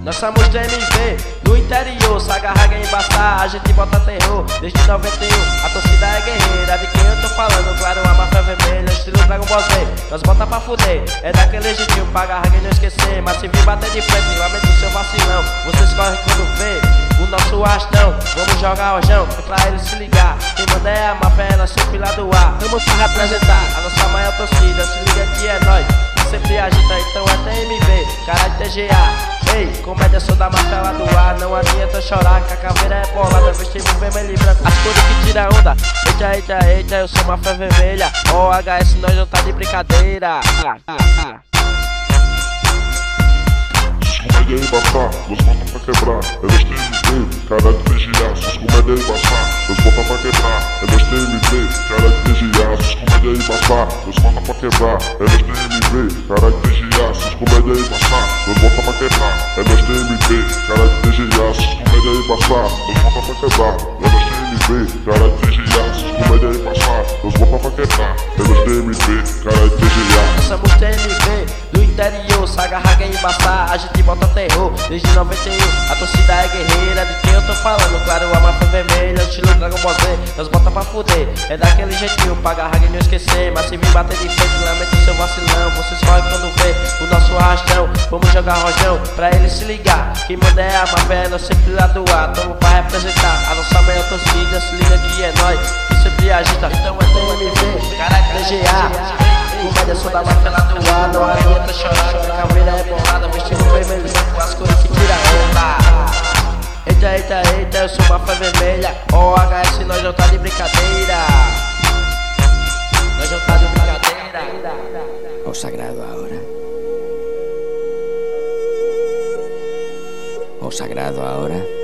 Nós somos DMV, do interior, se agarra em embaçar, a gente bota terror. Desde 91, a torcida é guerreira. De quem eu tô falando, claro, a máfia vermelha, estilo Dragon Ball Z. Nós bota pra fuder, é daquele jeitinho pra agarrar e não esquecer. Mas se vir bater de frente, lamento o seu vacilão. Vocês correm quando vê o nosso arrastão. Vamos jogar rojão, é pra ele se ligar. Quem manda é a máfia, é nosso pilar do ar. Vamos pra representar a nossa maior torcida. Se liga que é nóis, sempre agita, então é TMV, cara de TGA. Ei, comédia, sou da máfia lá do ar. Não adianta chorar, que a caveira é bolada. Vestimos vermelho e branco, as cores que tira onda. Eita, eita, eita, eu sou máfia vermelha. OHS, nós não tá de brincadeira. Comédia e embaçar, nós bota pra quebrar. É nós TMV, cara de TGA. Sus comédia e embaçar, nós bota pra quebrar. É nós TMV, cara de TGA. Sus comédia e embaçar, nós bota pra quebrar. É nós TMV, cara de TGA. Sus comédia e embaçar, nós bota pra quebrar. É nós TMV, cara de TGA. Sus comédia e embaçar, nós bota pra quebrar. É nós TMV, cara de TGA. Sus comédia e embaçar, nós bota pra quebrar. É nós TMV, cara de TGA. Nós somos TMV, do interior, se agarra em embaçar, a gente bota terror. Desde 91, a torcida é guerreira. De quem eu tô falando, claro, a máfia vermelha, estilo Dragon Ball Z. Nós bota pra fuder, é daquele jeitinho pra agarrar e não esquecer. Mas se vir bater de frente, lamento o seu vacilão. Vocês correm quando vê o nosso arrastão. Vamos jogar rojão, pra ele se ligar. Quem manda é a máfia, é nós sempre lá do ar. Tamo pra representar a nossa maior torcida. Se liga que é nóis, que sempre agita. Então é TMV, cara TGA. Comédia, sou da máfia lá do ar. Não adianta chorar, que a caveira é bolada. Vestido vermelho com as cores que tira onda. Eita, eita, eita, eu sou máfia vermelha. OHS, nós não tá de brincadeira. Nós não tá de brincadeira. O sagrado ahora. O sagrado ahora.